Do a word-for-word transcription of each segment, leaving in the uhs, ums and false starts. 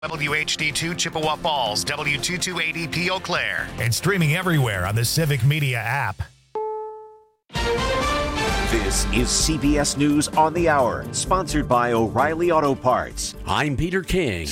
W H D two Chippewa Falls, W two two eight zero P Eau Claire. And streaming everywhere on the Civic Media app. This is C B S News on the Hour, sponsored by O'Reilly Auto Parts. I'm Peter King.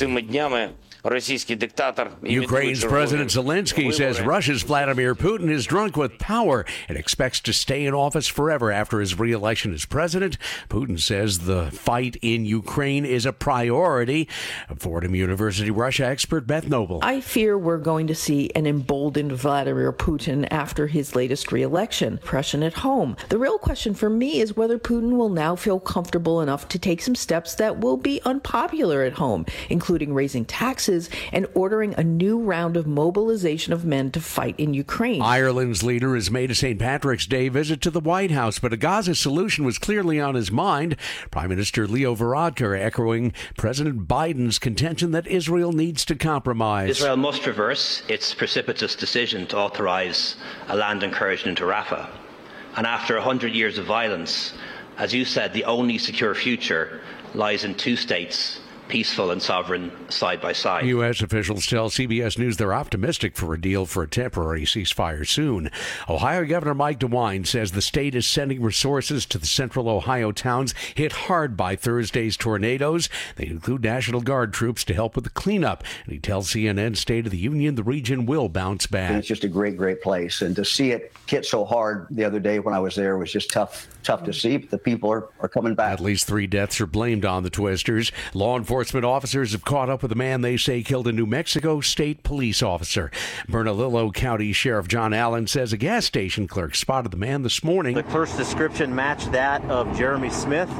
Ukraine's President Zelensky says Russia's Vladimir Putin is drunk with power and expects to stay in office forever after his re-election as president. Putin says the fight in Ukraine is a priority. Fordham University Russia expert Beth Noble. I fear we're going to see an emboldened Vladimir Putin after his latest re-election. Oppression at home. The real question for me is whether Putin will now feel comfortable enough to take some steps that will be unpopular at home, including raising taxes and ordering a new round of mobilization of men to fight in Ukraine. Ireland's leader has made a Saint Patrick's Day visit to the White House, but a Gaza solution was clearly on his mind. Prime Minister Leo Varadkar echoing President Biden's contention that Israel needs to compromise. Israel must reverse its precipitous decision to authorize a land incursion into Rafah. And after one hundred years of violence, as you said, the only secure future lies in two states, peaceful and sovereign, side by side. U S officials tell C B S News they're optimistic for a deal for a temporary ceasefire soon. Ohio Governor Mike DeWine says the state is sending resources to the central Ohio towns hit hard by Thursday's tornadoes. They include National Guard troops to help with the cleanup. And he tells C N N State of the Union the region will bounce back. It's just a great, great place. And to see it hit so hard the other day when I was there was just tough, tough to see. But the people are, are coming back. At least three deaths are blamed on the twisters. Law enforcement Enforcement officers have caught up with a man they say killed a New Mexico state police officer. Bernalillo County Sheriff John Allen says a gas station clerk spotted the man this morning. The clerk's description matched that of Jeremy Smith.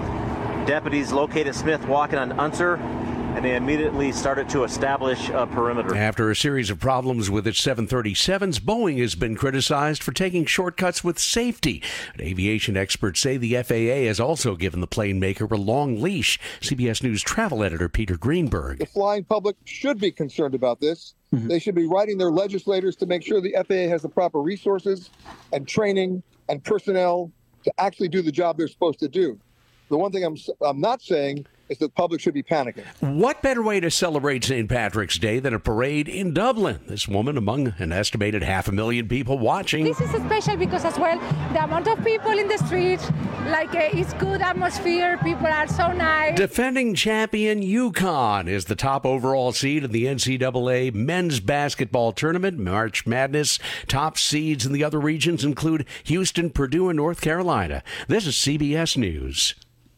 Deputies located Smith walking on Unser, and they immediately started to establish a perimeter. After a series of problems with its seven thirty-sevens, Boeing has been criticized for taking shortcuts with safety. But aviation experts say the F A A has also given the plane maker a long leash. C B S News travel editor Peter Greenberg. The flying public should be concerned about this. Mm-hmm. They should be writing their legislators to make sure the F A A has the proper resources and training and personnel to actually do the job they're supposed to do. The one thing I'm I'm not saying is that the public should be panicking. What better way to celebrate Saint Patrick's Day than a parade in Dublin? This woman among an estimated half a million people watching. This is special because as well, the amount of people in the streets, like uh, it's good atmosphere, people are so nice. Defending champion UConn is the top overall seed in the N C double A men's basketball tournament, March Madness. Top seeds in the other regions include Houston, Purdue, and North Carolina. This is C B S News.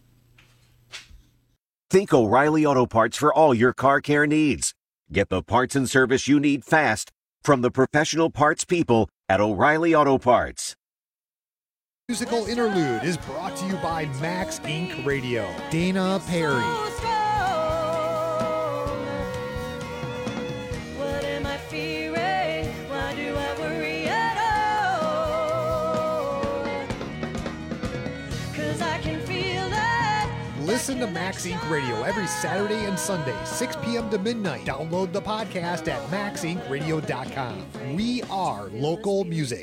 Think O'Reilly Auto Parts for all your car care needs. Get the parts and service you need fast from the professional parts people at O'Reilly Auto Parts. Musical interlude is brought to you by Max Incorporated. Radio. Dana Perry. Listen to Max Incorporated. Radio every Saturday and Sunday, six p.m. to midnight. Download the podcast at max inc radio dot com. We are local music.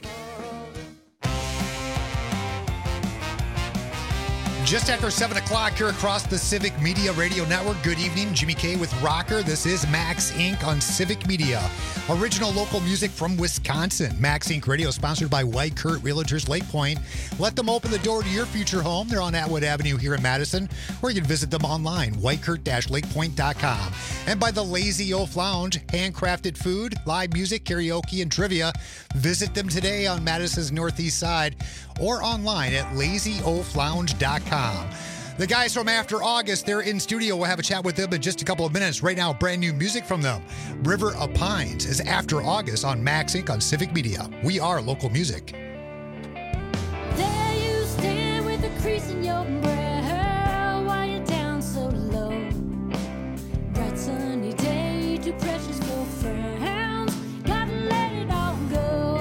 Just after seven o'clock here across the Civic Media Radio Network. Good evening, Jimmy K with Rocker. This is Max Incorporated on Civic Media. Original local music from Wisconsin. Max Incorporated Radio, sponsored by White Kurt Realtors Lake Point. Let them open the door to your future home. They're on Atwood Avenue here in Madison, or you can visit them online, white kurt dash lake point dot com. And by the Lazy Oaf Lounge, handcrafted food, live music, karaoke, and trivia. Visit them today on Madison's northeast side or online at lazy oaf lounge dot com. The guys from After August, they're in studio. We'll have a chat with them in just a couple of minutes. Right now, brand new music from them. River of Pines is After August on Max Incorporated on Civic Media. We are local music. There you stand with a crease in your brow while you're down so low. Bright sunny day, too precious for frowns. Gotta let it all go.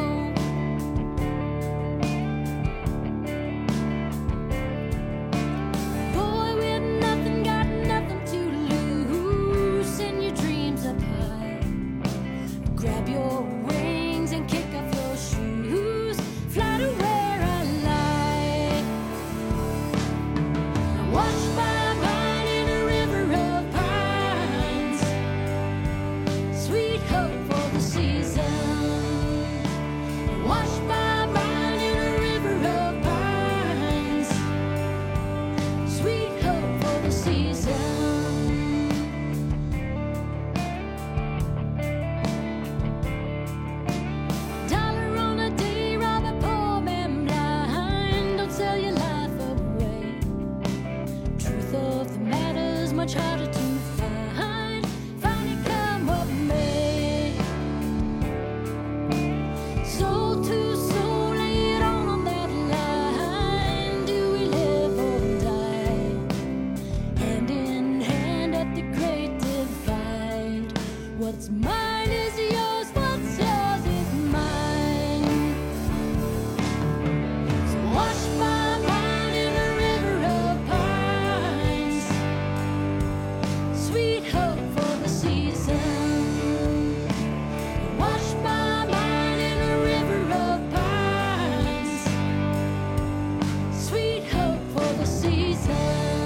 Boy with nothing, got nothing to lose. Send your dreams up high. Grab your wings and kick off your shoes. Fly to where I lie. What's mine is yours, what's yours is mine. So wash my mind in a river of pines. Sweet hope for the season. Wash my mind in a river of pines. Sweet hope for the season.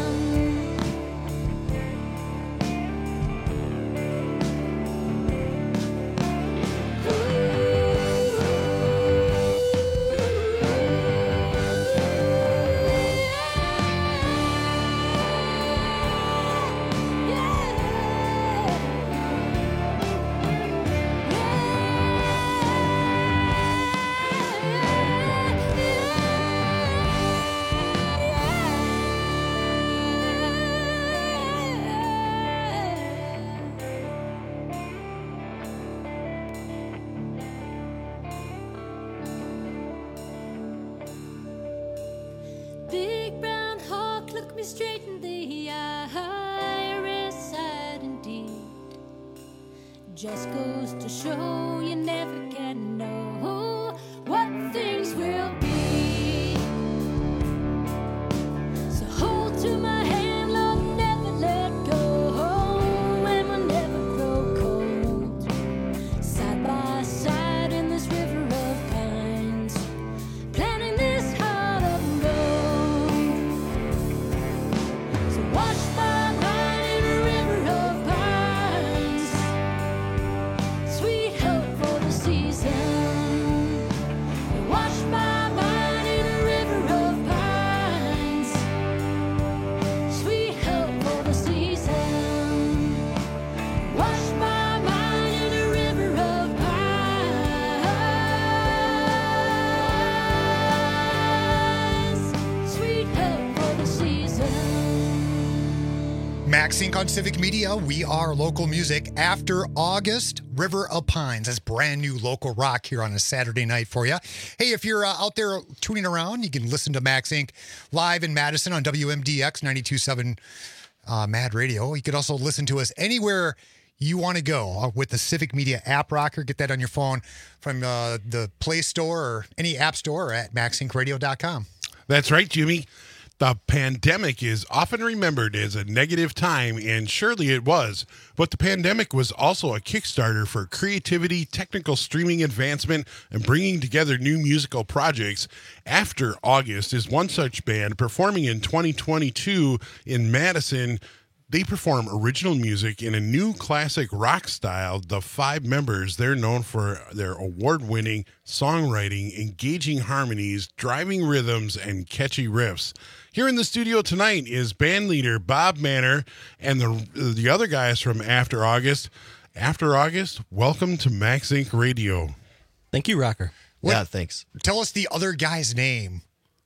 Big brown hawk, look me straight in the eye. Reside indeed. Just goes to show you never can know what things will be. So hold to my hand, love, never let go, and we'll never grow cold. Side by side in this river of pines, planning this heart of gold. So wash my mind in a river of pines. Sweet hope for the season. Wash my mind in a river of pines. Sweet hope for the season. Wash my mind in a river of pines. Sweet hope for the season. Max Inc on Civic Media. We are local music. After August, River of Pines. That's brand new local rock here on a Saturday night for you. Hey, if you're uh, out there tuning around, you can listen to Max Inc live in Madison on W M D X ninety-two point seven uh, Mad Radio. You could also listen to us anywhere you want to go uh, with the Civic Media app, Rocker. Get that on your phone from uh, the Play Store or any app store or at max inc radio dot com. That's right, Jimmy. The pandemic is often remembered as a negative time, and surely it was. But the pandemic was also a Kickstarter for creativity, technical streaming advancement, and bringing together new musical projects. After August is one such band performing in twenty twenty-two in Madison. They perform original music in a new classic rock style. The five members, they're known for their award-winning songwriting, engaging harmonies, driving rhythms, and catchy riffs. Here in the studio tonight is band leader Bob Manor and the the other guys from After August. After August, welcome to Max Inc Radio. Thank you, Rocker. What- yeah, thanks. Tell us the other guy's name.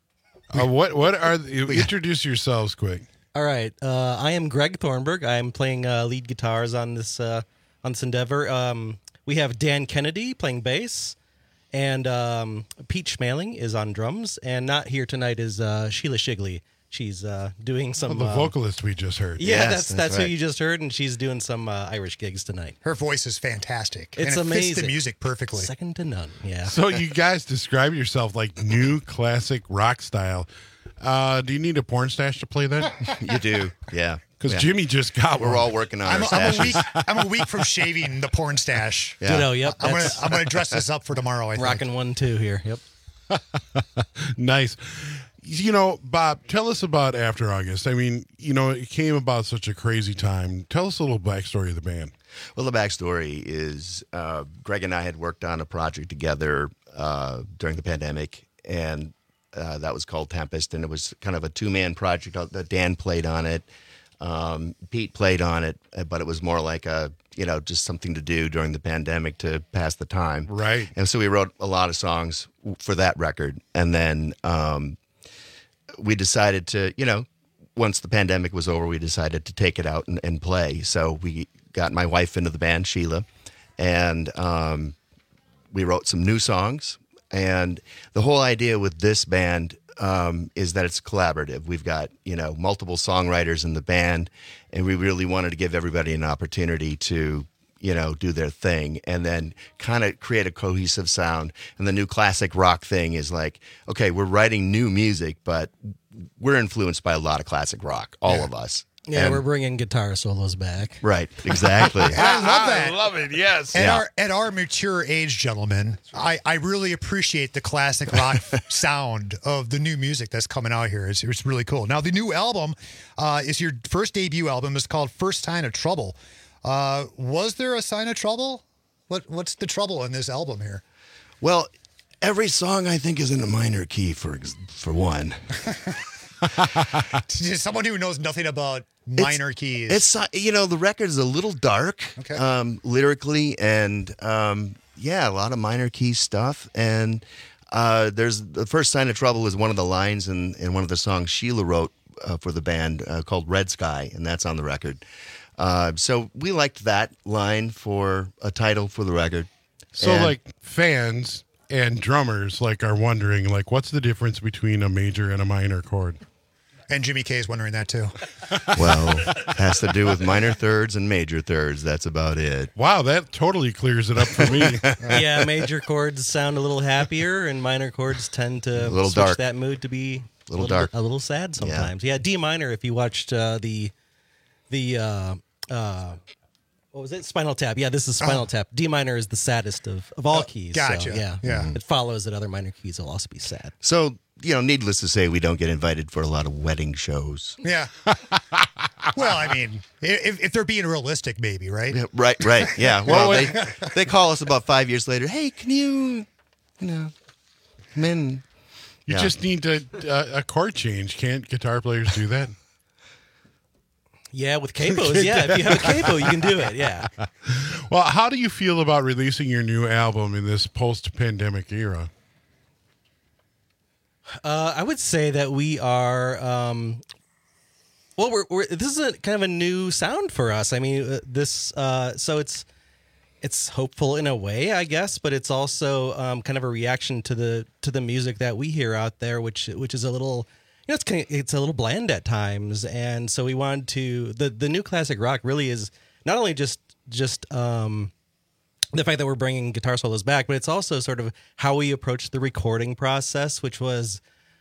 Uh, what what are the, introduce yourselves quick. All right. Uh, I am Greg Thornburg. I'm playing uh, lead guitars on this uh, on this endeavor. Um, we have Dan Kennedy playing bass, and um, Pete Schmaling is on drums. And not here tonight is uh, Sheila Shigley. She's uh, doing some. Oh, the uh, vocalist we just heard. Yeah, Yes, that's that's, that's who right. you just heard, and she's doing some uh, Irish gigs tonight. Her voice is fantastic. It's and it amazing. fits the music perfectly. Second to none. Yeah. So you guys describe yourself like new classic rock style. Uh, do you need a porn stash to play that? You do, yeah. Because Yeah. Jimmy just got We're one. all working on I'm, our a- I'm a stashes. week. I'm a week from shaving the porn stash. Yeah. Ditto, yep, I'm gonna. that's- I'm gonna dress this up for tomorrow. I think. Rocking one two here. Yep. Nice. You know, Bob, tell us about After August. I mean, you know, it came about such a crazy time. Tell us a little backstory of the band. Well, the backstory is uh, Greg and I had worked on a project together uh, during the pandemic, and uh, that was called Tempest, and it was kind of a two-man project. That Dan played on it, um, Pete played on it, but it was more like a, you know, just something to do during the pandemic to pass the time. Right. And so we wrote a lot of songs for that record, and then um, we decided to, you know, once the pandemic was over, we decided to take it out and, and play. So we got my wife into the band, Sheila, and um, we wrote some new songs. And the whole idea with this band um, is that it's collaborative. We've got, you know, multiple songwriters in the band, and we really wanted to give everybody an opportunity to, you know, do their thing, and then kind of create a cohesive sound. And the new classic rock thing is like, okay, we're writing new music, but we're influenced by a lot of classic rock, all Yeah. of us. Yeah, And- we're bringing guitar solos back. Right, exactly. I love that. I love it. Yes. At Yeah. our at our mature age, gentlemen, I, I really appreciate the classic rock sound of the new music that's coming out here. It's, it's really cool. Now, the new album uh, is your first debut album. It's called First Sign of Trouble. Uh, was there a sign of trouble? What What's the trouble in this album here? Well, every song I think is in a minor key for ex- for one. Someone who knows nothing about minor It's- keys. It's uh, you know, the record is a little dark, Okay. um, lyrically, and um, yeah, a lot of minor key stuff. And uh, there's the first sign of trouble is one of the lines in, in one of the songs Sheila wrote uh, for the band uh, called Red Sky, and that's on the record. Uh, so we liked that line for a title for the record. So And- like fans and drummers like are wondering like what's the difference between a major and a minor chord? And Jimmy K is wondering that too. well, has to do with minor thirds and major thirds. That's about it. Wow, that totally clears it up for me. Yeah, major chords sound a little happier, and minor chords tend to A little switch dark. that mood to be A little dark. a little sad sometimes. Yeah, D minor. If you watched uh, the the uh, uh, what was it? Spinal Tap. Yeah, this is Spinal Oh. Tap. D minor is the saddest of, of all Oh, keys. gotcha. So, yeah, Yeah. It follows that other minor keys will also be sad. So, you know, needless to say, we don't get invited for a lot of wedding shows. Yeah. Well, I mean, if, if they're being realistic, maybe, right? Yeah, right, right. Yeah. Well, Well, they, they call us about five years later. Hey, can you, you know, come in? You Yeah. just need to, uh, a chord change. Can't guitar players do that? Yeah, with capos. Yeah, if you have a capo, you can do it. Yeah. Well, how do you feel about releasing your new album in this post-pandemic era? Uh, I would say that we are. Um, well, we're, we're this is a kind of a new sound for us. I mean, uh, this. Uh, so it's it's hopeful in a way, I guess, but it's also um, kind of a reaction to the to the music that we hear out there, which which is a little. You know, it's kind of, it's a little bland at times, and so we wanted to. The the new classic rock really is not only just just. Um, the fact that we're bringing guitar solos back, but it's also sort of how we approach the recording process, which was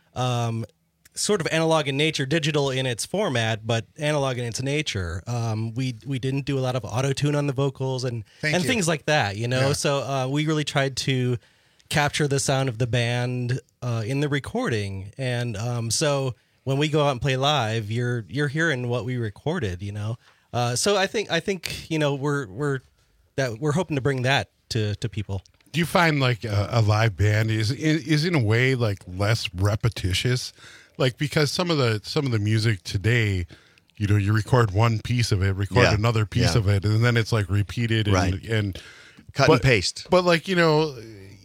um, sort of analog in nature, digital in its format, but analog in its nature. Um, we we didn't do a lot of auto tune on the vocals and Thank and you. things like that, you know. Yeah. So uh, we really tried to capture the sound of the band uh, in the recording, and um, so when we go out and play live, you're you're hearing what we recorded, you know. Uh, so I think I think you know we're we're that we're hoping to bring that to to people. Do you find like a, a live band is is in a way like less repetitious, like because some of the some of the music today, you know, you record one piece of it, record Yeah. another piece Yeah. of it, and then it's like repeated and Right. and Cut but, and paste. But like you know,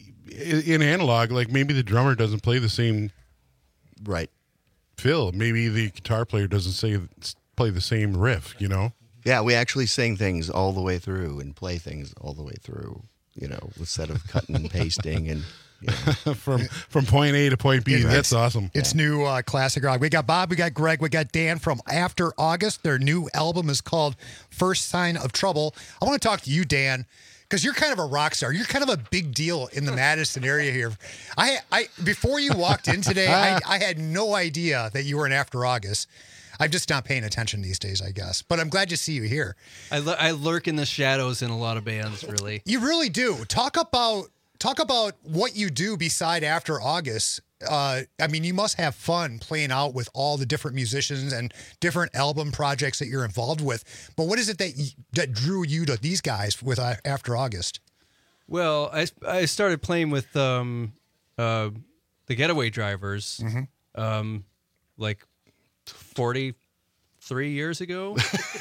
in, in analog, like maybe the drummer doesn't play the same right fill. Maybe the guitar player doesn't say play the same riff. You know. Yeah, we actually sing things all the way through and play things all the way through, you know, instead of cutting and pasting and you know. from from point A to point B. It's- That's awesome. It's new uh, classic rock. We got Bob, we got Greg, we got Dan from After August. Their new album is called First Sign of Trouble. I want to talk to you, Dan, because you're kind of a rock star. You're kind of a big deal in the Madison area here. I, I before you walked in today, I, I had no idea that you were in After August. I'm just not paying attention these days, I guess. But I'm glad to see you here. I, l- I lurk in the shadows in a lot of bands, really. You really do. Talk about talk about what you do beside After August. Uh, I mean, you must have fun playing out with all the different musicians and different album projects that you're involved with. But what is it that y- that drew you to these guys with uh, After August? Well, I, I started playing with um, uh, the Getaway Drivers um, like forty-three years ago.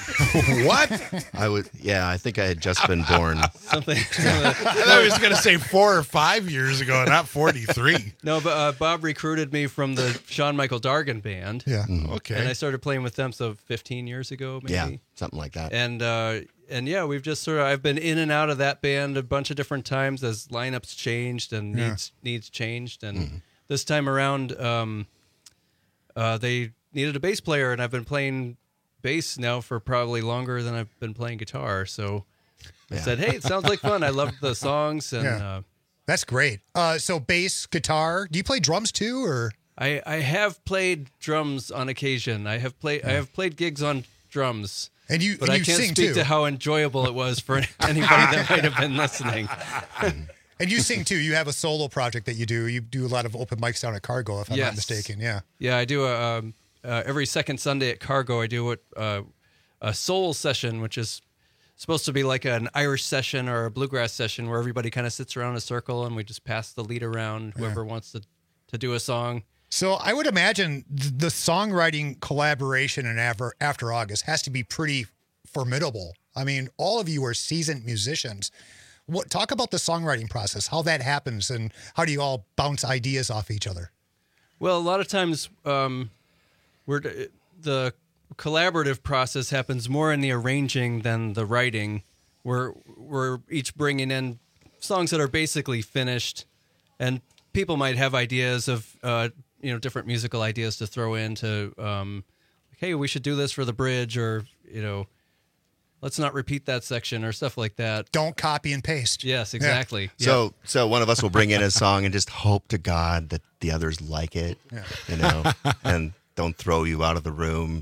What? I would, yeah, I think I had just been born. Something. I thought he was going to say four or five years ago, not forty-three. No, but uh, Bob recruited me from the Sean Michael Dargan band. Yeah. Mm-hmm. Okay. And I started playing with them so fifteen years ago, maybe. Yeah, something like that. And uh, and yeah, we've just sort of I've been in and out of that band a bunch of different times as lineups changed and Yeah. needs needs changed. And Mm-hmm. this time around, um, uh, they needed a bass player, and I've been playing bass now for probably longer than I've been playing guitar. So I said, "Hey, it sounds like fun. I love the songs." And Yeah. uh, That's great. Uh, so bass, guitar. Do you play drums too, or? I, I have played drums on occasion. I have played I have played gigs on drums. And you, but and I you can't sing speak too. to how enjoyable it was for anybody that might have been listening. And you sing too. You have a solo project that you do. You do a lot of open mics down at Cargo, if I'm Yes. not mistaken. Yeah. Yeah, I do a um, uh, every second Sunday at Cargo. I do what uh, a soul session, which is supposed to be like an Irish session or a bluegrass session, where everybody kind of sits around in a circle and we just pass the lead around. Whoever wants to to do a song. So I would imagine th- the songwriting collaboration in After, After August has to be pretty formidable. I mean, all of you are seasoned musicians. What talk about the songwriting process, how that happens, and how do you all bounce ideas off each other? Well, a lot of times, um, we're the collaborative process happens more in the arranging than the writing. We're we're each bringing in songs that are basically finished, and people might have ideas of uh, you know different musical ideas to throw into. Um, like, hey, we should do this for the bridge, or you know, let's not repeat that section, or stuff like that. Don't copy and paste. Yes, exactly. So, Yep. so one of us will bring in a song and just hope to God that the others like it, Yeah. you know, and don't throw you out of the room.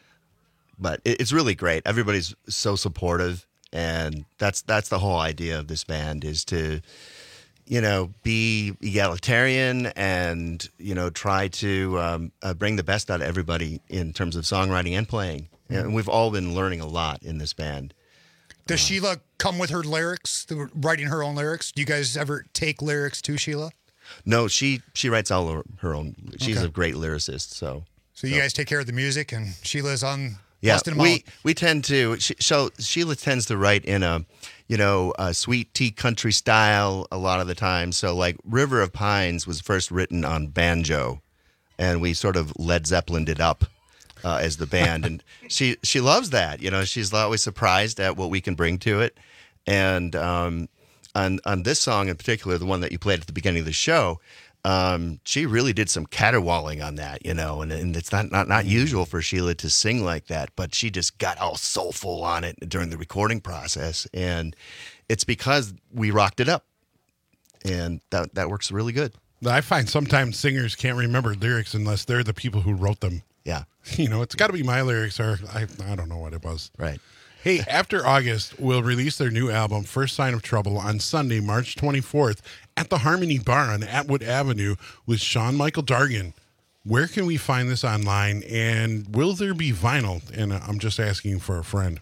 But it, it's really great. Everybody's so supportive, and that's that's the whole idea of this band is to, you know, be egalitarian and you know try to um, uh, bring the best out of everybody in terms of songwriting and playing. And we've all been learning a lot in this band. Does Sheila come with her lyrics, the- writing her own lyrics? Do you guys ever take lyrics to Sheila? No, she she writes all her, her own. She's Okay. a great lyricist. So So you guys take care of the music, and Sheila's on yeah, busting them we out. we tend to. She, so Sheila tends to write in a, you know, a sweet tea country style a lot of the time. So like River of Pines was first written on banjo, and we sort of Led Zeppelined it up. Uh, as the band, and she she loves that. You know, she's always surprised at what we can bring to it. And um, on on this song in particular, the one that you played at the beginning of the show, um, she really did some caterwauling on that. You know, and, and it's not, not not usual for Sheila to sing like that, but she just got all soulful on it during the recording process, and it's because we rocked it up, and that that works really good. I find sometimes singers can't remember lyrics unless they're the people who wrote them. Yeah. You know, it's got to be my lyrics or I, I don't know what it was. Right. Hey, After August will release their new album, First Sign of Trouble, on Sunday, March twenty-fourth at the Harmony Bar on Atwood Avenue with Sean Michael Dargan. Where can we find this online, and will there be vinyl? And I'm just asking for a friend.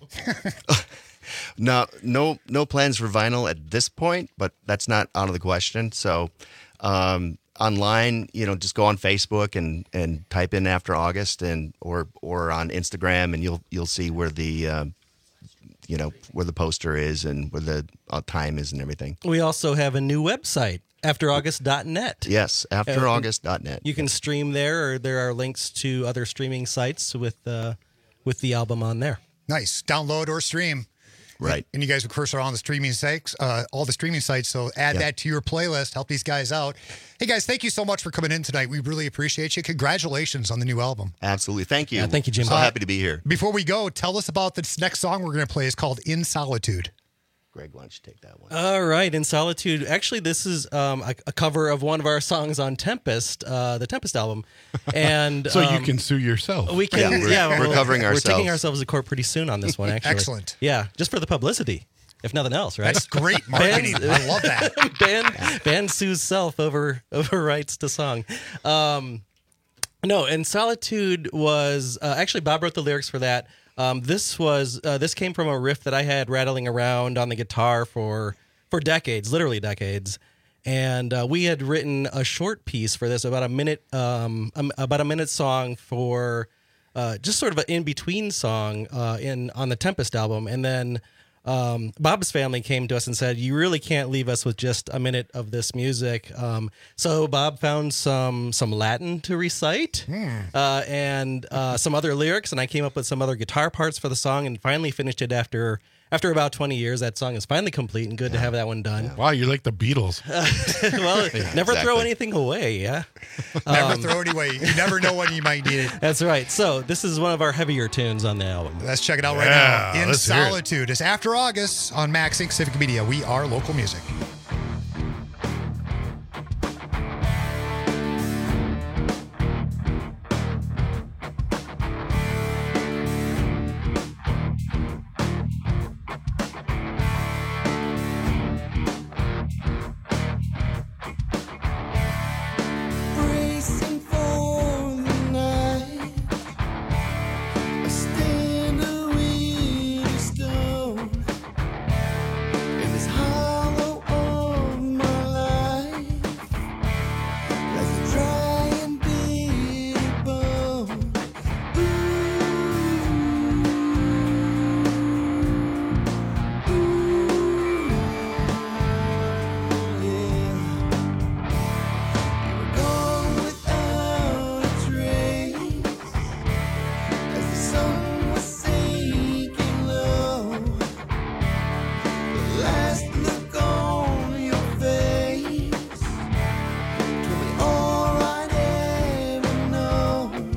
No, no, no plans for vinyl at this point, but that's not out of the question. So, um, online, you know, just go on Facebook and, and type in After August, and or or on Instagram, and you'll you'll see where the um, you know where the poster is and where the uh, time is and everything. We also have a new website, after august dot net. Yes, after august dot net. You can stream there, or there are links to other streaming sites with uh, with the album on there. Nice. Download or stream. Right. And you guys, of course, are on the streaming sites, uh, all the streaming sites. So add Yeah. that to your playlist. Help these guys out. Hey, guys, thank you so much for coming in tonight. We really appreciate you. Congratulations on the new album. Absolutely. Thank you. Yeah, thank you, Jim. So Uh, happy to be here. Before we go, tell us about this next song we're going to play. It's called In Solitude. Greg, why don't you take that one? All right, In Solitude. Actually, this is um, a, a cover of one of our songs on Tempest, uh, the Tempest album. And So you um, can sue yourself. We can. Yeah, we're- yeah, we're well, covering We're ourselves. taking ourselves to court pretty soon on this one. Actually, Excellent. Yeah, just for the publicity, if nothing else, right? That's great marketing. Band- I love that. band band sues self over over rights to song. Um, no, and Solitude was uh, actually Bob wrote the lyrics for that. Um, this was uh, this came from a riff that I had rattling around on the guitar for for decades, literally decades. And uh, we had written a short piece for this, about a minute, um, um, about a minute song for uh, just sort of an in between song uh, in on the Tempest album, and then. Um, Bob's family came to us and said, "You really can't leave us with just a minute of this music." Um, so Bob found some some Latin to recite uh, and uh, some other lyrics, and I came up with some other guitar parts for the song, and finally finished it after after about twenty years, that song is finally complete and good to have that one done. Wow, you're like the Beatles. Well, Yeah, never throw exactly. anything away, yeah? Never Um, throw it away. You never know when you might need it. That's right. So this is one of our heavier tunes on the album. Let's check it out right Yeah, now. In let's hear it. Solitude. It's After August on Max Inc Civic Media. We are local music. Bracing for the night, I stand a weary stone in this hollow of my life, like a dry and bitter bone. Gone without a trace, as the sun was sinking low. The last look on your face told me all I'd ever known.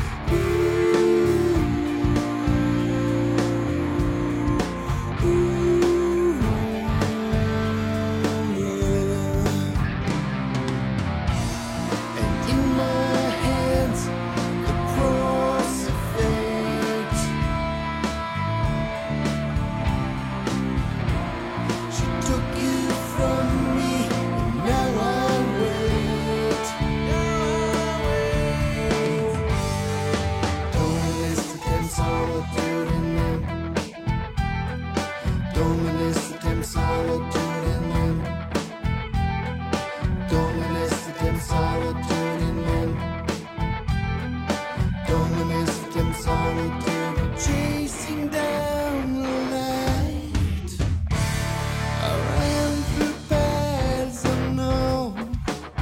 And in my hands, the cross of fate. She took you from me, and now I wait. Don't listen to them solitude in them. Don't listen to them solitude in them. Don't listen to them solitude in them. Don't listen to them solitude. Chasing down the light, I ran through paths unknown,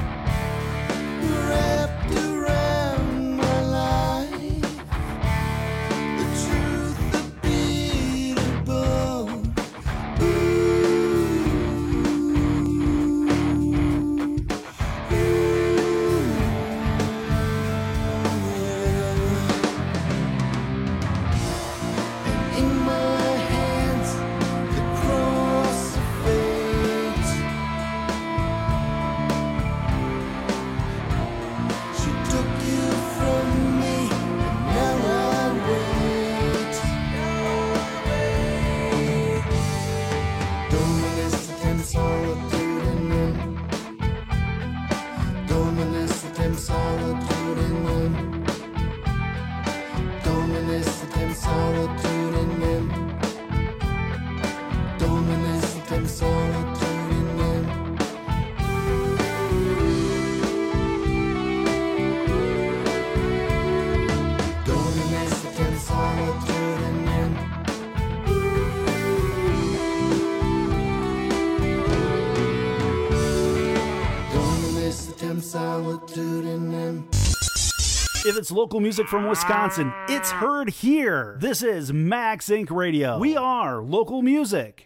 wrapped around my life. The truth, the bitter bone. In my hands, the cross of fate. She took you from me, and now I wait. Don't listen to them solitude in them. Don't listen to them solitude in them. Don't listen to them solitude in them. Don't listen to them solitude in them. Don't listen to them solitude in them. Don't listen to them solitude in them. If it's local music from Wisconsin, it's heard here. This is Max Incorporated. Radio. We are local music.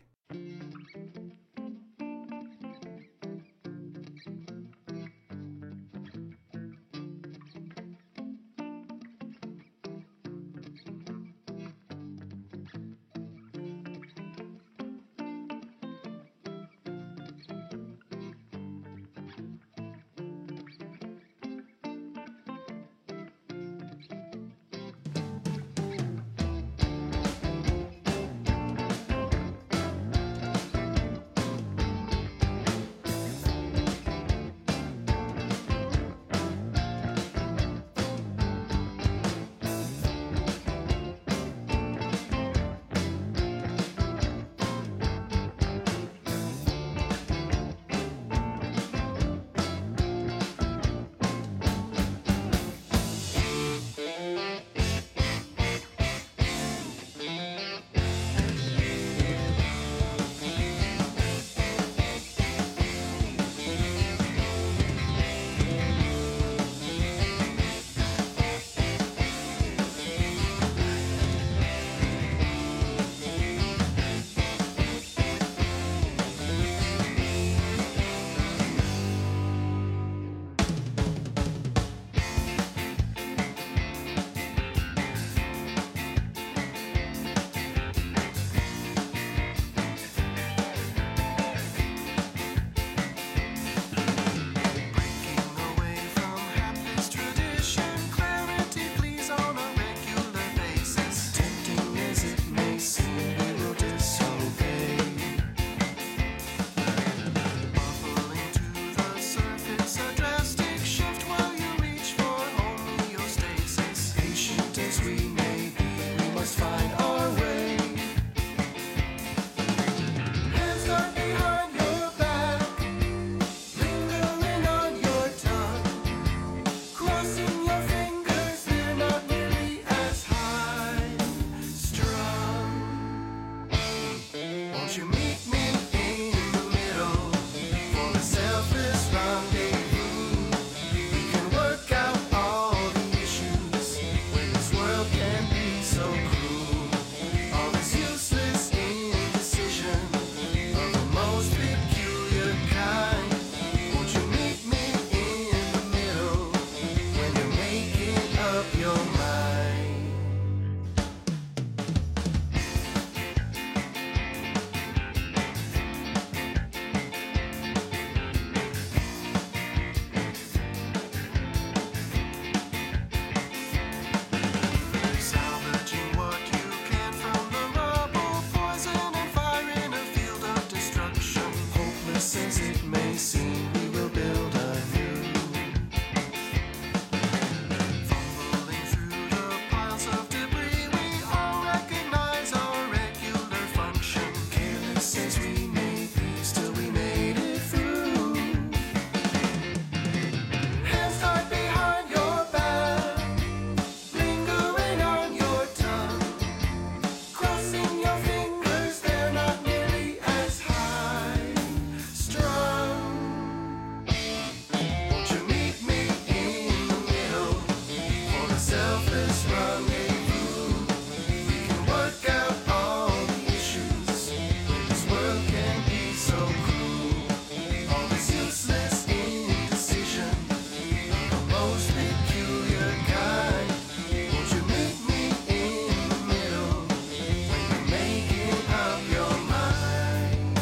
remain peace till we made it through. Hands tied behind your back, lingering on your tongue, crossing your fingers, they're not nearly as high strung. Won't you meet me in the middle for the selfless rendezvous? We can work out all the issues. This world can be so cruel. All this useless indecision, the most peculiar kind. Won't you meet me in the middle when you're making up your mind?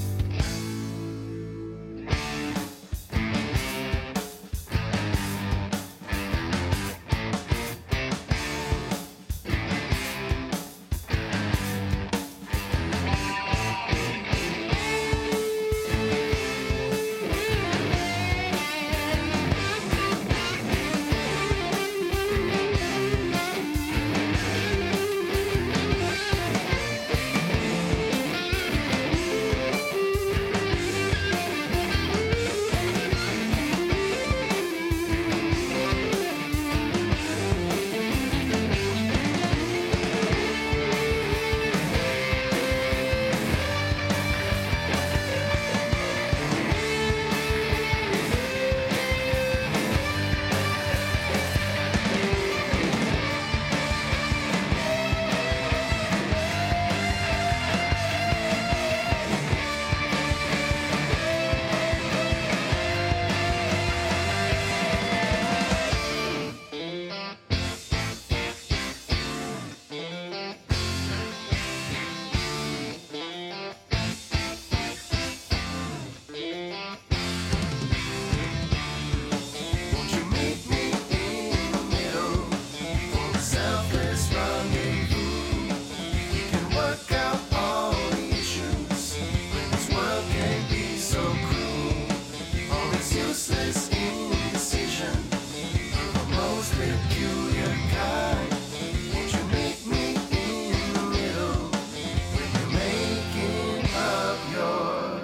Won't you meet me in the middle for the selfless rendezvous? We can work out all the issues. This world can be so cruel. All this useless indecision, the most peculiar kind. Won't you meet me in the middle when you're making up your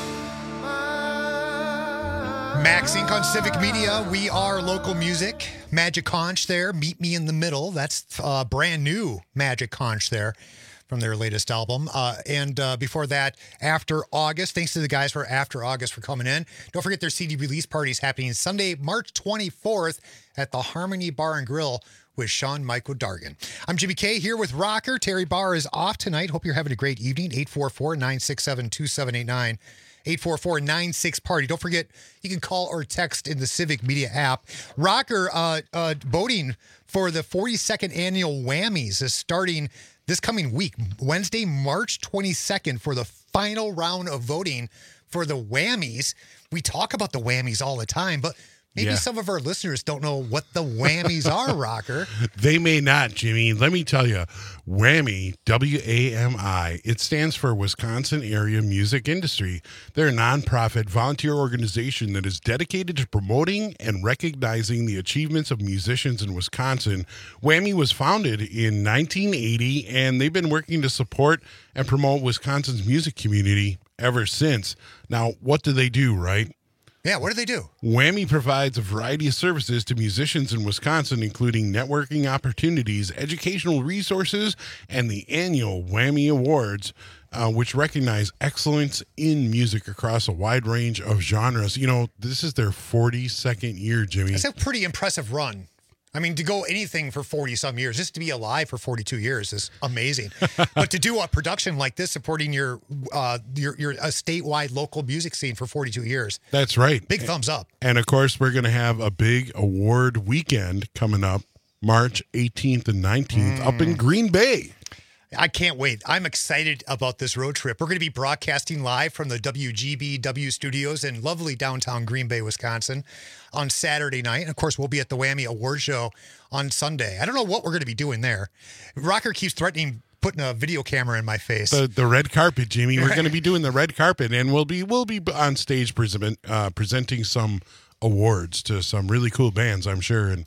Max Inc on Civic Media. We are local music. Magic Conch there. Meet Me in the Middle. That's uh, brand new Magic Conch there from their latest album. Uh, and uh, before that, After August. Thanks to the guys for After August for coming in. Don't forget their C D release party is happening Sunday, March twenty-fourth at the Harmony Bar and Grill with Sean Michael Dargan. I'm Jimmy K here with Rocker. Terry Barr is off tonight. Hope you're having a great evening. eight four four, nine six seven, two seven eight nine. eight four four, nine six, party. Don't forget, you can call or text in the Civic Media app. Rocker, uh, uh, voting for the forty-second annual Whammies is starting this coming week, Wednesday, March twenty-second, for the final round of voting for the Whammies. We talk about the Whammies all the time, but maybe Yeah. some of our listeners don't know what the Whammies are, Rocker. They may not, Jimmy. Let me tell you, WHAMI, W A M I, it stands for Wisconsin Area Music Industry. They're a nonprofit volunteer organization that is dedicated to promoting and recognizing the achievements of musicians in Wisconsin. WHAMI was founded in nineteen eighty, and they've been working to support and promote Wisconsin's music community ever since. Now, what do they do, right? Yeah, what do they do? WHAMI provides a variety of services to musicians in Wisconsin, including networking opportunities, educational resources, and the annual WHAMI Awards, uh, which recognize excellence in music across a wide range of genres. You know, this is their forty-second year, Jimmy. That's a pretty impressive run. I mean, to go anything for forty-some years, just to be alive for forty-two years is amazing. But to do a production like this, supporting your uh, your your a statewide local music scene for forty-two years. That's right. Big thumbs up. And, of course, we're going to have a big award weekend coming up March eighteenth and nineteenth mm. up in Green Bay. I can't wait. I'm excited about this road trip. We're going to be broadcasting live from the W G B W studios in lovely downtown Green Bay, Wisconsin on Saturday night. And of course, we'll be at the WHAMI Award Show on Sunday. I don't know what we're going to be doing there. Rocker keeps threatening putting a video camera in my face. The the red carpet, Jimmy. We're going to be doing the red carpet, and we'll be we'll be on stage present, uh, presenting some awards to some really cool bands, I'm sure. And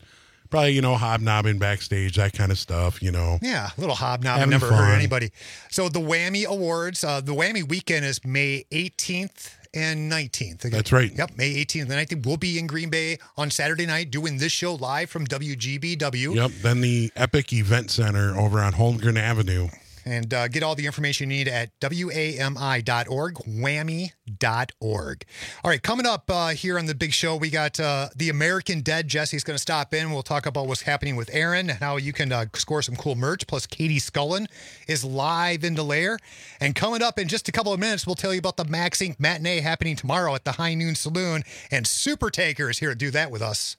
probably, you know, hobnobbing backstage, that kind of stuff, you know. Yeah, a little hobnob. Having Never fun. hurt anybody. So the Whammy Awards, uh, the Whammy weekend is May eighteenth and nineteenth. That's right. Yep, May eighteenth and nineteenth. We'll be in Green Bay on Saturday night doing this show live from W G B W. Yep. Then the Epic Event Center over on Holmgren Avenue. And uh, get all the information you need at W A M I dot org, whammy dot org. All right, coming up uh, here on the big show, we got uh, The American Dead. Jesse's going to stop in. We'll talk about what's happening with Aaron and how you can uh, score some cool merch. Plus, Katie Scullen is live in Delaire. And coming up in just a couple of minutes, we'll tell you about the Max Incorporated matinee happening tomorrow at the High Noon Saloon. And Super Taker is here to do that with us.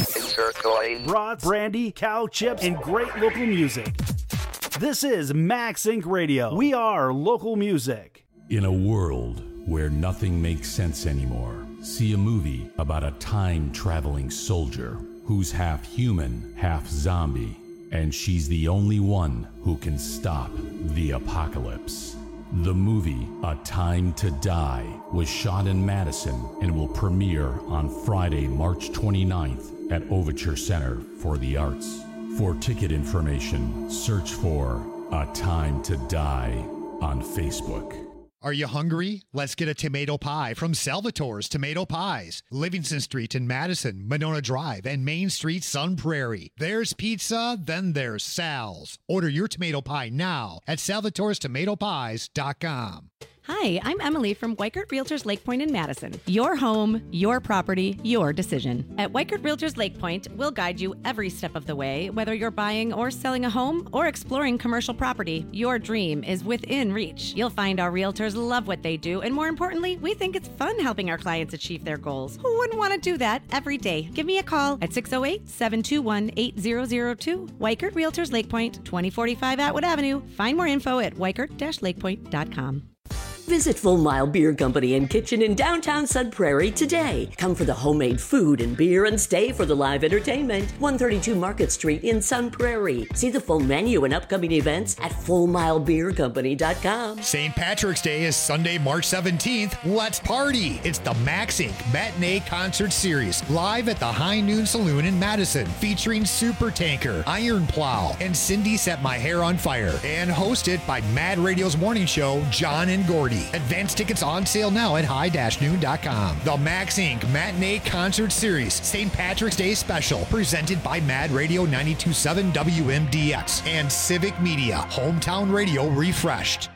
Brats, brandy, cow chips, and great local music. This is Max Incorporated. Radio. We are local music. In a world where nothing makes sense anymore, see a movie about a time-traveling soldier who's half human, half zombie, and she's the only one who can stop the apocalypse. The movie A Time to Die was shot in Madison and will premiere on Friday, March twenty-ninth at Overture Center for the Arts. For ticket information, search for A Time to Die on Facebook. Are you hungry? Let's get a tomato pie from Salvatore's Tomato Pies. Livingston Street in Madison, Monona Drive, and Main Street, Sun Prairie. There's pizza, then there's Sal's. Order your tomato pie now at salvatores tomato pies dot com. Hi, I'm Emily from Weichert Realtors Lake Point in Madison. Your home, your property, your decision. At Weichert Realtors Lake Point, we'll guide you every step of the way, whether you're buying or selling a home or exploring commercial property. Your dream is within reach. You'll find our realtors love what they do, and more importantly, we think it's fun helping our clients achieve their goals. Who wouldn't want to do that every day? Give me a call at six oh eight, seven two one, eight zero zero two. Weichert Realtors Lake Point, twenty forty-five Atwood Avenue. Find more info at weichert dash lake point dot com. Visit Full Mile Beer Company and Kitchen in downtown Sun Prairie today. Come for the homemade food and beer and stay for the live entertainment. one thirty-two Market Street in Sun Prairie. See the full menu and upcoming events at full mile beer company dot com. Saint Patrick's Day is Sunday, March seventeenth. Let's party! It's the Max Incorporated Matinee Concert Series, live at the High Noon Saloon in Madison, featuring Super Tanker, Iron Plow, and Cindy Set My Hair on Fire, and hosted by Mad Radio's morning show, John and Gordy. Advance tickets on sale now at high dash noon dot com. The Max Incorporated Matinee Concert Series, Saint Patrick's Day Special, presented by Mad Radio ninety-two point seven W M D X and Civic Media, Hometown Radio refreshed.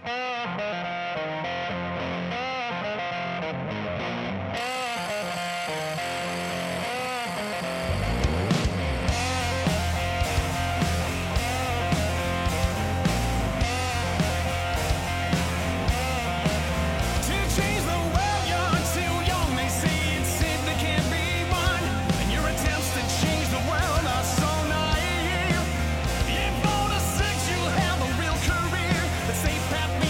Saint Pat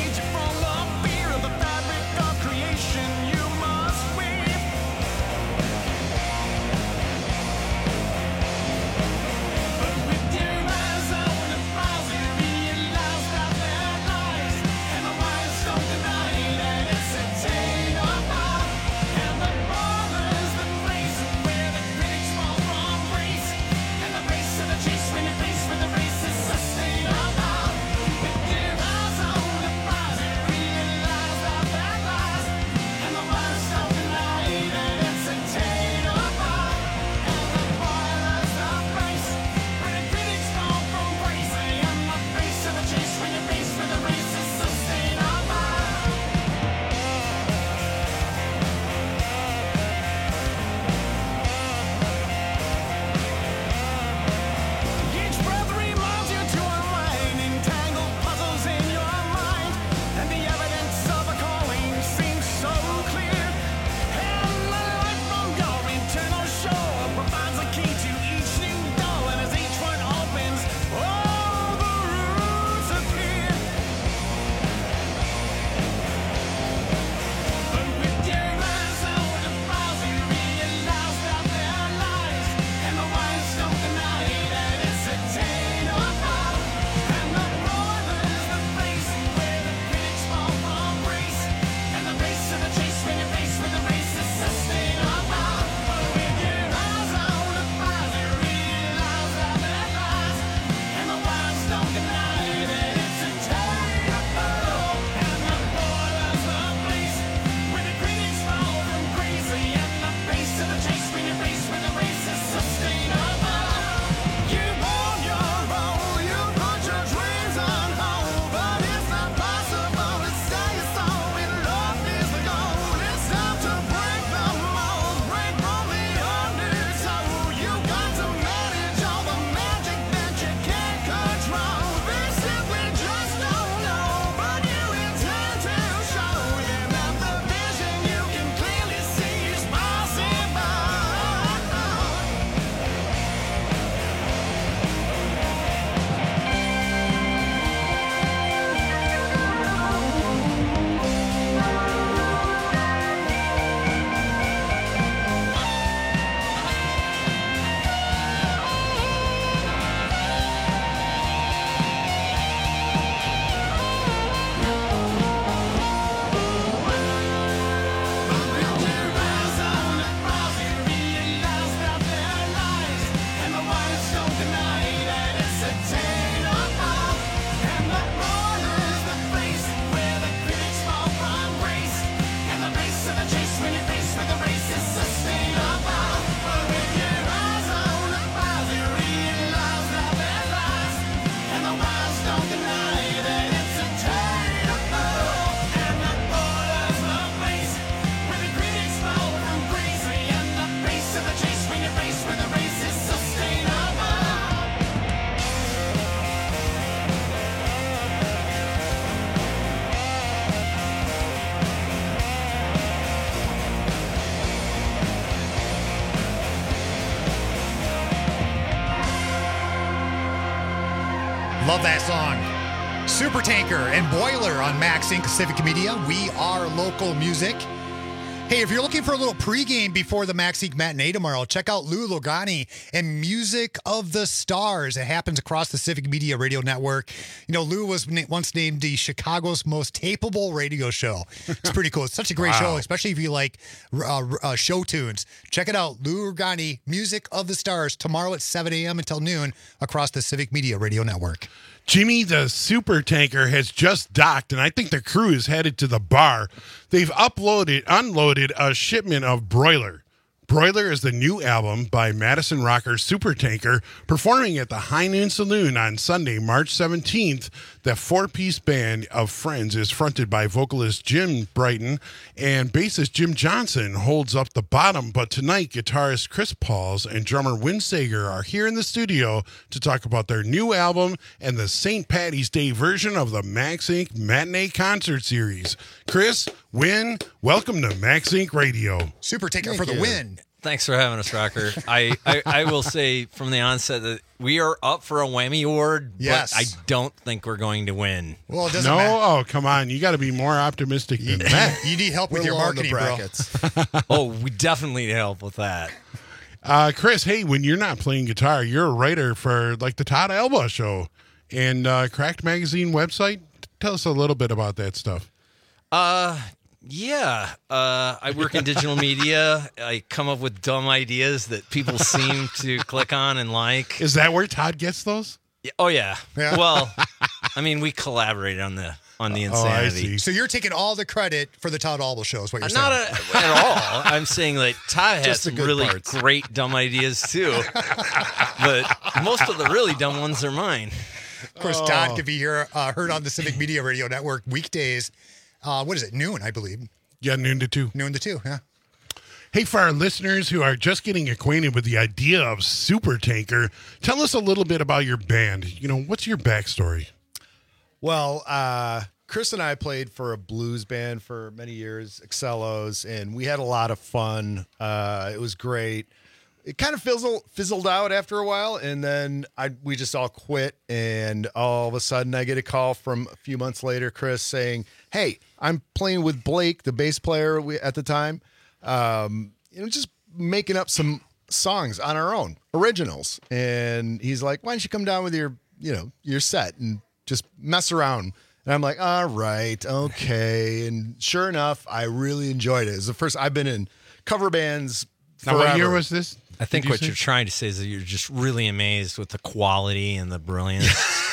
Love that song. Super Tanker and Boiler on Max Incorporated. Civic Media. We are local music. Hey, if you're looking for a little pregame before the Max Inc matinee tomorrow, check out Lou Logani and Music of the Stars. It happens across the Civic Media Radio Network. You know, Lou was na- once named the Chicago's most tapeable radio show. It's pretty cool. It's such a great Wow. show, especially if you like uh, uh, show tunes. Check it out. Lou Logani, Music of the Stars, tomorrow at seven a.m. until noon across the Civic Media Radio Network. Jimmy, the super tanker has just docked, and I think the crew is headed to the bar. They've uploaded, unloaded a shipment of Broiler. Broiler is the new album by Madison Rocker Super Tanker, performing at the High Noon Saloon on Sunday, March seventeenth. The four-piece band of Friends is fronted by vocalist Jim Brighton, and bassist Jim Johnson holds up the bottom. But tonight, guitarist Chris Pauls and drummer Win Sager are here in the studio to talk about their new album and the Saint Patty's Day version of the Max Incorporated Matinee Concert Series. Chris, Win, welcome to Max Incorporated Radio. Super Tanker for the win. Thanks for having us, Rocker. I, I, I will say from the onset that we are up for a whammy award, Yes. but I don't think we're going to win. Well, it doesn't No, matter. oh, come on. You got to be more optimistic than that. You need help with We're your low on the marketing, bro. Oh, we definitely need help with that. Uh, Chris, hey, when you're not playing guitar, you're a writer for like the Todd Alba Show and uh, Cracked Magazine website. Tell us a little bit about that stuff. Uh, yeah. Uh, I work in digital media. I come up with dumb ideas that people seem to click on and like. Is that where Todd gets those? Yeah, oh yeah. Yeah. Well, I mean, we collaborated on the on the insanity. So you're taking all the credit for the Todd Alba show is what you're saying. Not a, at all. I'm saying that Todd has Just the some good really parts. great dumb ideas too, but most of the really dumb ones are mine. Of course, Todd could be here, uh, heard on the Civic Media Radio Network weekdays. Uh, what is it? Noon, I believe. Yeah, noon to two. Noon to two, yeah. Hey, for our listeners who are just getting acquainted with the idea of Super Tanker, tell us a little bit about your band. You know, what's your backstory? Well, uh, Chris and I played for a blues band for many years, Excellos, and we had a lot of fun. Uh, it was great. It kind of fizzled, fizzled out after a while, and then I we just all quit, and all of a sudden I get a call from a few months later, Chris saying, hey, I'm playing with Blake, the bass player we, at the time, um, you know, just making up some songs on our own, originals. And he's like, why don't you come down with your, you know, your set and just mess around? And I'm like, all right, okay. And sure enough, I really enjoyed it. It's the first I've been in cover bands. Now, what year forever. was this? I think Did you what say? you're trying to say is that you're just really amazed with the quality and the brilliance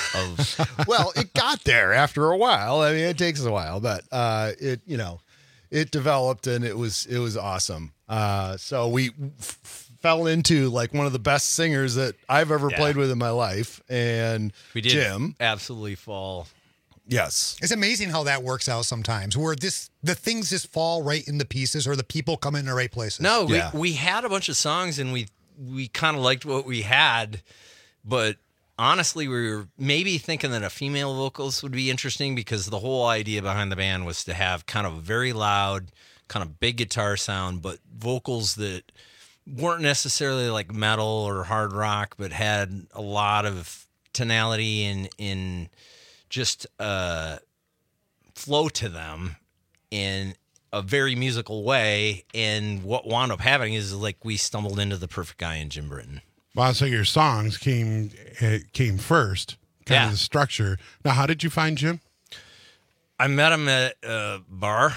of. Well, it got there after a while. I mean, it takes a while, but uh, it, you know, it developed and it was it was awesome. Uh, so we f- fell into like one of the best singers that I've ever Yeah. played with in my life, and We did Jim. absolutely fall. Yes. It's amazing how that works out sometimes, where this the things just fall right in the pieces, or the people come in the right places. No, we, Yeah. we had a bunch of songs and we we kind of liked what we had, but honestly, we were maybe thinking that a female vocalist would be interesting because the whole idea behind the band was to have kind of a very loud, kind of big guitar sound, but vocals that weren't necessarily like metal or hard rock, but had a lot of tonality and in just uh, flow to them in a very musical way. And what wound up happening is like we stumbled into the perfect guy in Jim Britton. Well, so your songs came uh, came first, kind Yeah. of the structure. Now, how did you find Jim? I met him at a bar.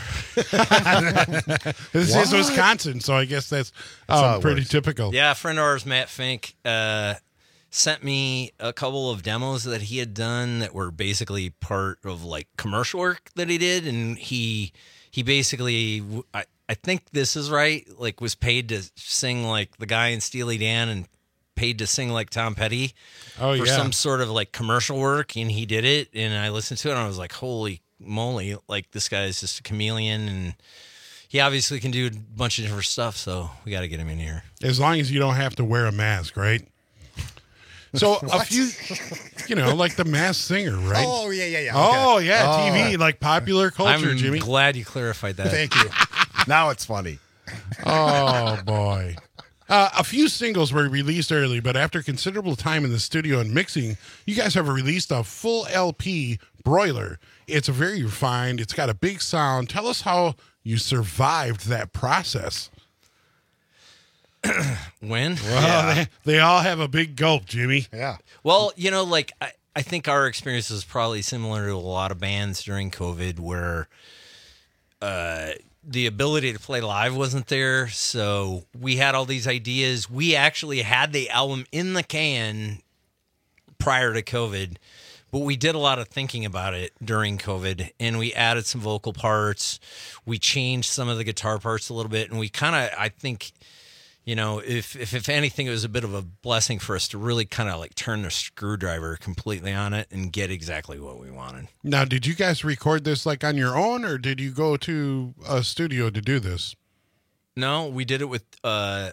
This is Wisconsin, so I guess that's, That's how um, it pretty works. typical. Yeah, a friend of ours, Matt Fink, uh, sent me a couple of demos that he had done that were basically part of like commercial work that he did, and he he basically, I, I think this is right, like was paid to sing like the guy in Steely Dan and paid to sing like Tom Petty Oh, for yeah. some sort of like commercial work, and he did it, and I listened to it, and I was like, holy moly, like this guy's just a chameleon, and he obviously can do a bunch of different stuff, so we got to get him in here. As long as you don't have to wear a mask, right? So a What? few, you know, like the Masked Singer, right? Oh, yeah, yeah, yeah. Oh, Okay. yeah, Oh. T V, like popular culture, I'm Jimmy. glad you clarified that. Thank you. Now it's funny. Oh, boy. Uh, a few singles were released early, but after considerable time in the studio and mixing, you guys have released a full L P, Broiler. It's very refined. It's got a big sound. Tell us how you survived that process. When? Well, Yeah. they, they all have a big gulp, Jimmy. Yeah. Well, you know, like I, I think our experience is probably similar to a lot of bands during COVID where uh, the ability to play live wasn't there. So we had all these ideas. We actually had the album in the can prior to COVID, but we did a lot of thinking about it during COVID, and we added some vocal parts. We changed some of the guitar parts a little bit, and we kind of, I think, you know, if, if if anything, it was a bit of a blessing for us to really kind of like turn the screwdriver completely on it and get exactly what we wanted. Now, did you guys record this like on your own, or did you go to a studio to do this? No, we did it with uh,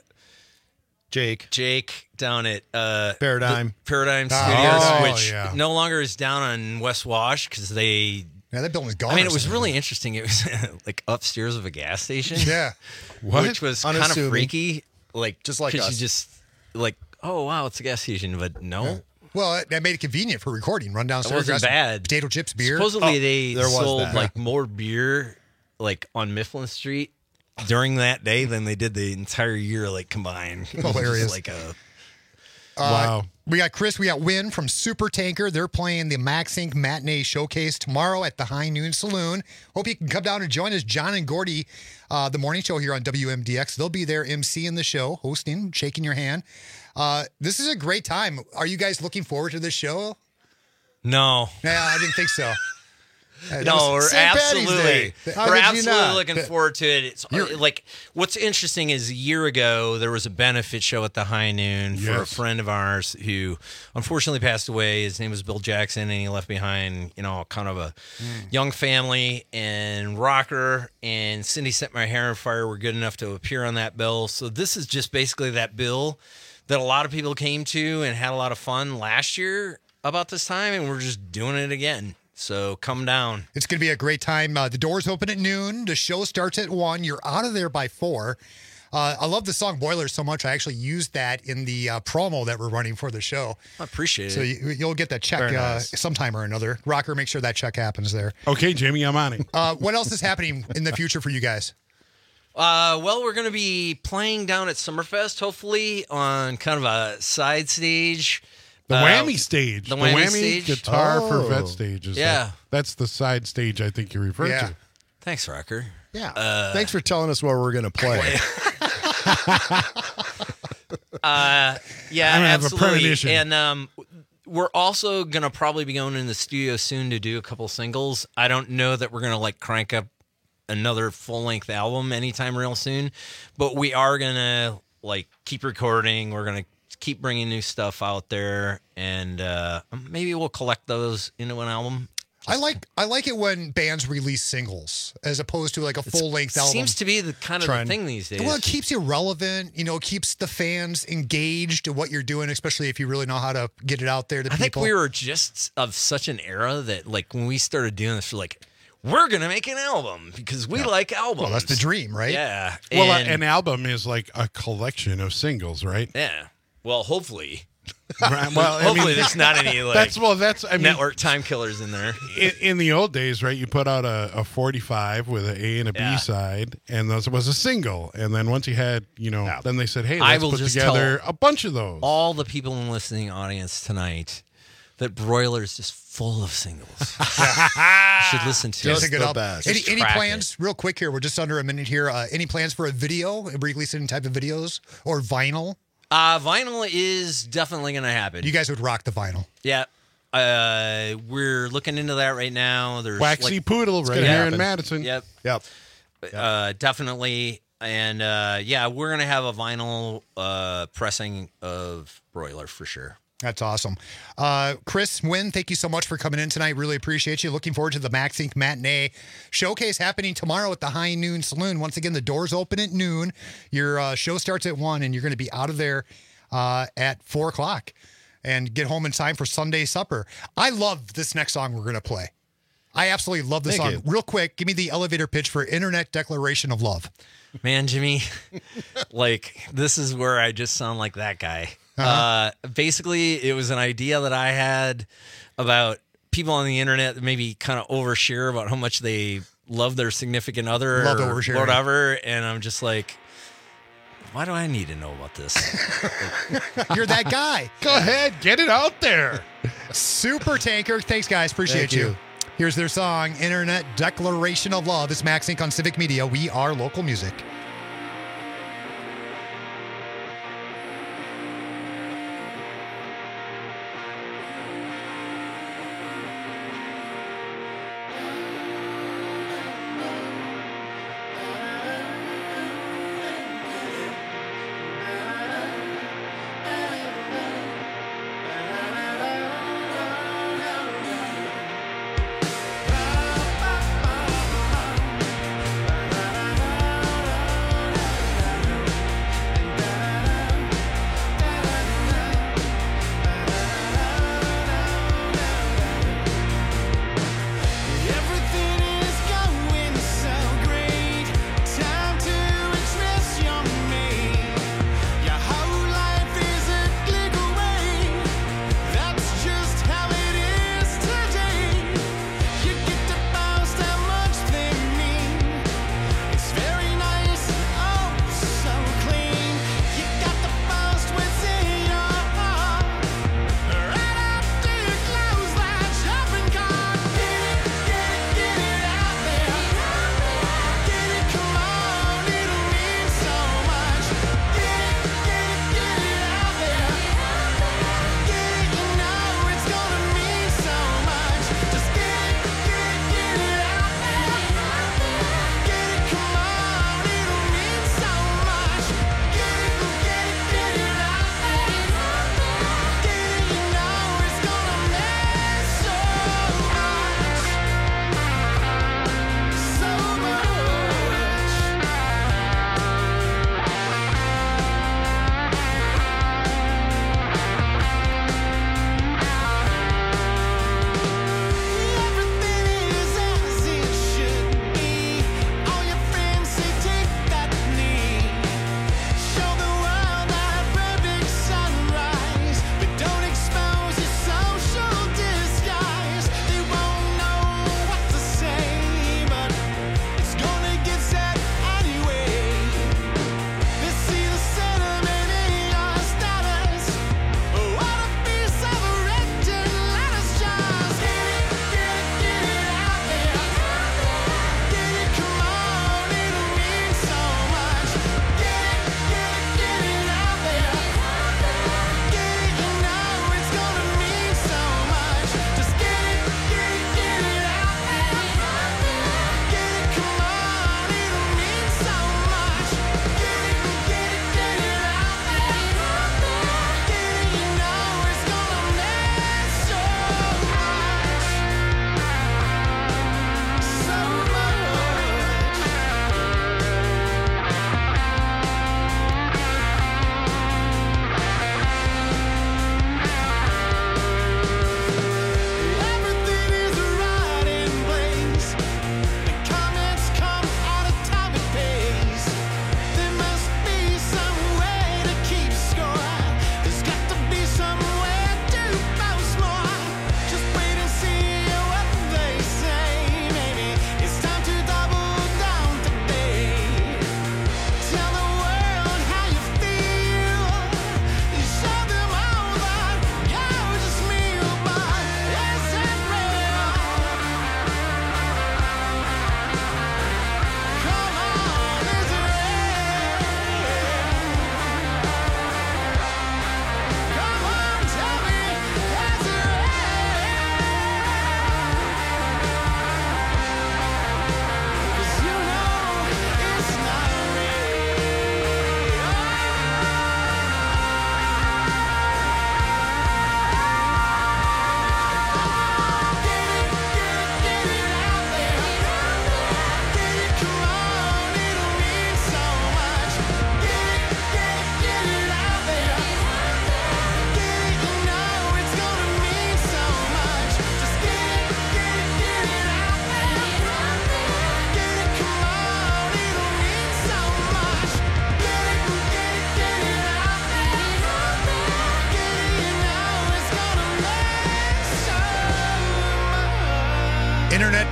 Jake. Jake down at uh, Paradigm. the Paradigm Oh, Studios, which yeah. no longer is down on West Wash because they. Yeah, that building's gone. I mean, or it was something. really interesting. It was like upstairs of a gas station. Yeah. What? Which was kind of Unassuming. freaky. Like, Just like 'cause us. you just like, oh wow, it's a gas station, but no. Yeah. Well, that made it convenient for recording. Run It downstairs, wasn't grab some bad. potato chips, beer. Supposedly Oh, they there was sold that. like more beer like on Mifflin Street during that day than they did the entire year like combined. It was just Hilarious. like a Uh, Wow. We got Chris, we got Win from Super Tanker. They're playing the Max Inc Matinee Showcase tomorrow at the High Noon Saloon. Hope you can come down and join us. John and Gordy, uh, the morning show here on W M D X. They'll be there emceeing the show, hosting, shaking your hand. Uh, this is a great time. Are you guys looking forward to this show? no. Yeah, I didn't think so. Uh, that No, was we're Saint Patty's absolutely, Day. How we're could you absolutely not? looking forward to it. It's You're- like what's interesting is a year ago there was a benefit show at the High Noon for a Yes. friend of ours who unfortunately passed away. His name was Bill Jackson, and he left behind, you know, kind of a young family. And Rocker and Cindy Set My Hair on Fire were good enough to appear on that bill. So this is just basically that bill that a lot of people came to and had a lot of fun last year about this time, and we're just doing it again. So come down. It's going to be a great time. Uh, the doors open at noon. The show starts at one. You're out of there by four. Uh, I love the song Boiler so much. I actually used that in the uh, promo that we're running for the show. I appreciate So it. you, you'll get that check Very uh, nice. sometime or another. Rocker, make sure that check happens there. Okay, Jamie, I'm on it. Uh, what else is happening in the future for you guys? Uh, well, we're going to be playing down at Summerfest, hopefully, on kind of a side stage. The Uh, whammy stage. The whammy, stage. guitar for Oh. vet stage. Is Yeah. that- that's the side stage I think you refer Yeah. to. Thanks, Rocker. Yeah. Uh, Thanks for telling us where we're going to play. Uh, yeah, I'm gonna have a absolutely. premonition. And um, we're also going to probably be going in the studio soon to do a couple singles. I don't know that we're going to like crank up another full length album anytime real soon, but we are going to like keep recording. We're going to keep bringing new stuff out there, and uh, maybe we'll collect those into an album. I like I like it when bands release singles as opposed to like a full length album. Seems to be the kind of the trend. thing these days. Well, it keeps you relevant. You know, it keeps the fans engaged in what you're doing, especially if you really know how to get it out there to I think people. we were just of such an era that, like, when we started doing this, we're like, we're gonna make an album because we like albums. Well, that's the dream, right? Yeah. Well, uh, and, an album is like a collection of singles, right? yeah. Well, hopefully. Right, well, I hopefully mean, there's not any like that's well, that's I mean, network time killers in there. in, in the old days, right? You put out a, a forty-five with an A and a Yeah. B side, and those was a single. And then once you had, you know, then they said, "Hey, I let's will put just together tell a bunch of those." All the people in the listening audience tonight that Broiler is just full of singles. You should listen to Just it. a good album. Just Any, any track plans, real quick here? We're just under a minute here. Uh, any plans for a video? Release any type of videos or vinyl? Uh, vinyl is definitely going to happen. You guys would rock the vinyl. Yeah. Uh, we're looking into that right now. There's Waxy like, Poodle It's right gonna here happen. in Madison. Yep. Yep. Uh, definitely. And uh, yeah, we're going to have a vinyl uh, pressing of Broiler for sure. That's awesome. Uh, Chris Wynn, thank you so much for coming in tonight. Really appreciate you. Looking forward to the Max Inc Matinee Showcase happening tomorrow at the High Noon Saloon. Once again, the doors open at noon. Your uh, show starts at one, and you're going to be out of there uh, at four o'clock and get home in time for Sunday supper. I love this next song we're going to play. I absolutely love this Thank song. you. Real quick, give me the elevator pitch for Internet Declaration of Love. Man, Jimmy, like this is where I just sound like that guy. Uh-huh. Uh, basically, it was an idea that I had about people on the internet that maybe kind of overshare about how much they love their significant other Love or oversharing. whatever. And I'm just like, why do I need to know about this? You're that guy. Go ahead, get it out there. Super Tanker. Thanks, guys. Appreciate Thank you. you. Here's their song, Internet Declaration of Love. It's Max Inc on Civic Media. We are local music. Bye.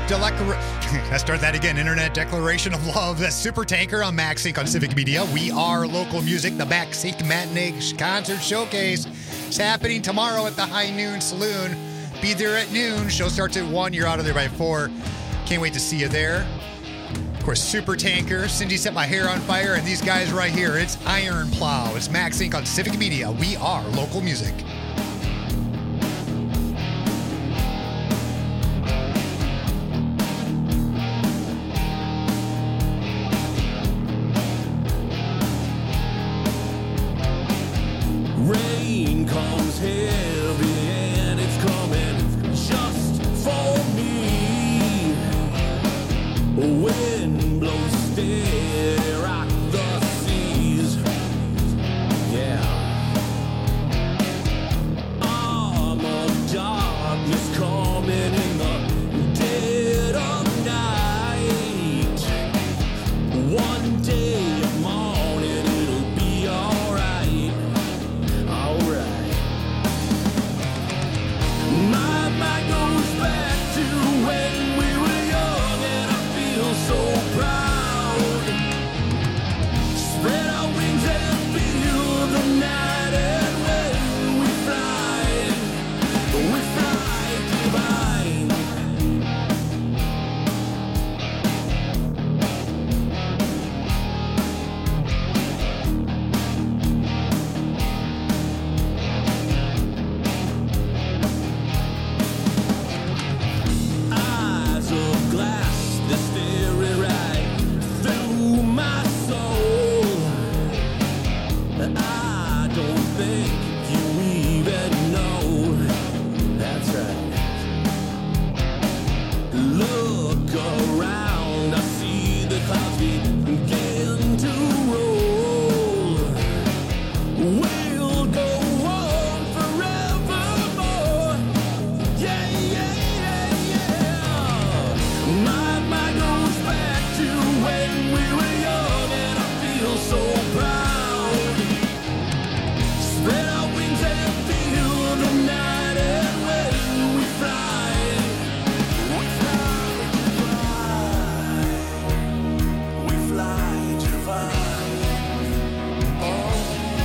Delector- Let's start that again. Internet Declaration of Love. That's Super Tanker on Max Inc on Civic Media. We are local music. The Max Inc Matinee Concert Showcase. It's happening tomorrow at the High Noon Saloon. Be there at noon. Show starts at one. You're out of there by four. Can't wait to see you there. Of course, Super Tanker. Cindy set my hair on fire. And these guys right here. It's Iron Plow. It's Max Inc on Civic Media. We are local music. Rain comes heavy and it's coming just for me. Wind blows steady, rock the seas. Yeah. Arm of darkness coming in the dead of night. One day of morning it'll be alright. Alright. My mind goes back to when we were young and I feel so proud. Spread our wings and feel the night and when we fly, we fly divine. Eyes of glass, they're staring right through my soul. I don't think you even know. That's right. Look around, I see the clouds begin to roll. We'll go on forevermore. Yeah, yeah, yeah, yeah. My mind goes back to when we were young and I feel so proud. Spread our wings and feel the night and when we fly, we fly divine. We fly divine. Oh.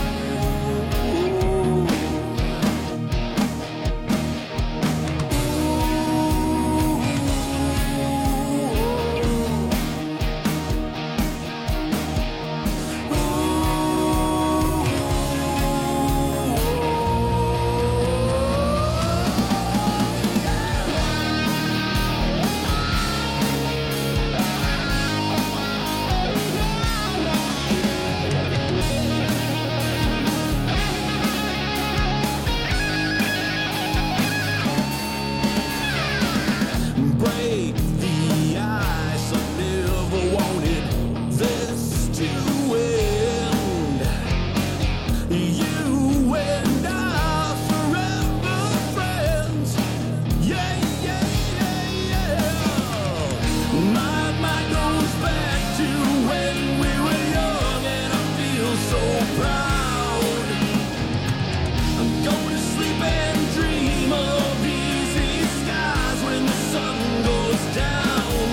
Break the ice, I never wanted this to end. You and I forever friends. Yeah, yeah, yeah, yeah. My mind goes back to when we were young and I feel so proud. I'm going to sleep and dream of easy skies when the sun goes down.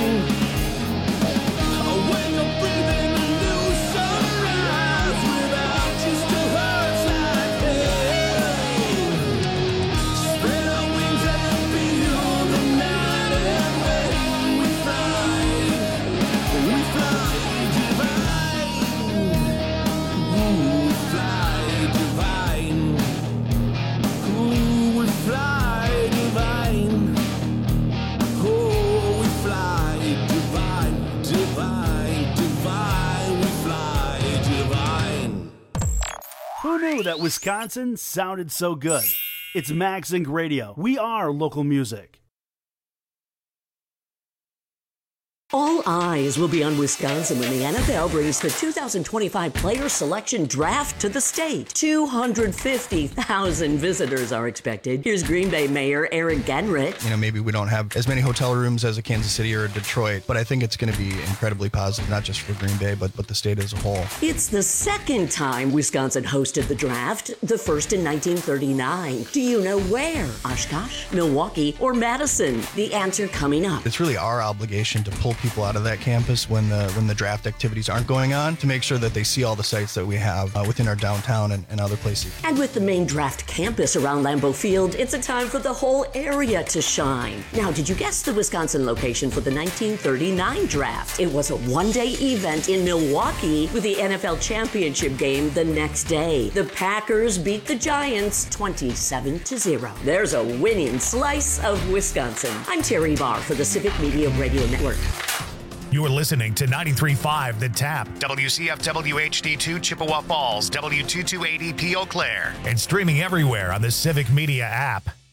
When I'm breathing a new sunrise without you still hurts like hell. Spread our wings and feel the night and when we fly, we fly divine. Ooh, we fly divine. Ooh, we fly divine. Oh, we fly divine, divine, divine. We fly divine. Who knew that Wisconsin sounded so good? It's Max Inc Radio. We are local music. All eyes will be on Wisconsin when the N F L brings the two thousand twenty-five Player Selection Draft to the state. two hundred fifty thousand visitors are expected. Here's Green Bay Mayor Eric Genrich. You know, maybe we don't have as many hotel rooms as a Kansas City or a Detroit, but I think it's going to be incredibly positive, not just for Green Bay, but, but the state as a whole. It's the second time Wisconsin hosted the draft, the first in nineteen thirty-nine. Do you know where? Oshkosh, Milwaukee, or Madison? The answer coming up. It's really our obligation to pull people out of that campus when the when the draft activities aren't going on to make sure that they see all the sites that we have uh, within our downtown and, and other places. And with the main draft campus around Lambeau Field, it's a time for the whole area to shine. Now, did you guess the Wisconsin location for the nineteen thirty-nine draft? It was a one-day event in Milwaukee with the N F L championship game the next day. The Packers beat the Giants twenty-seven to zero. There's a winning slice of Wisconsin. I'm Terry Barr for the Civic Media Radio Network. You are listening to ninety-three point five The Tap, W C F W H D two Chippewa Falls, W two two eight zero P Eau Claire, and streaming everywhere on the Civic Media app.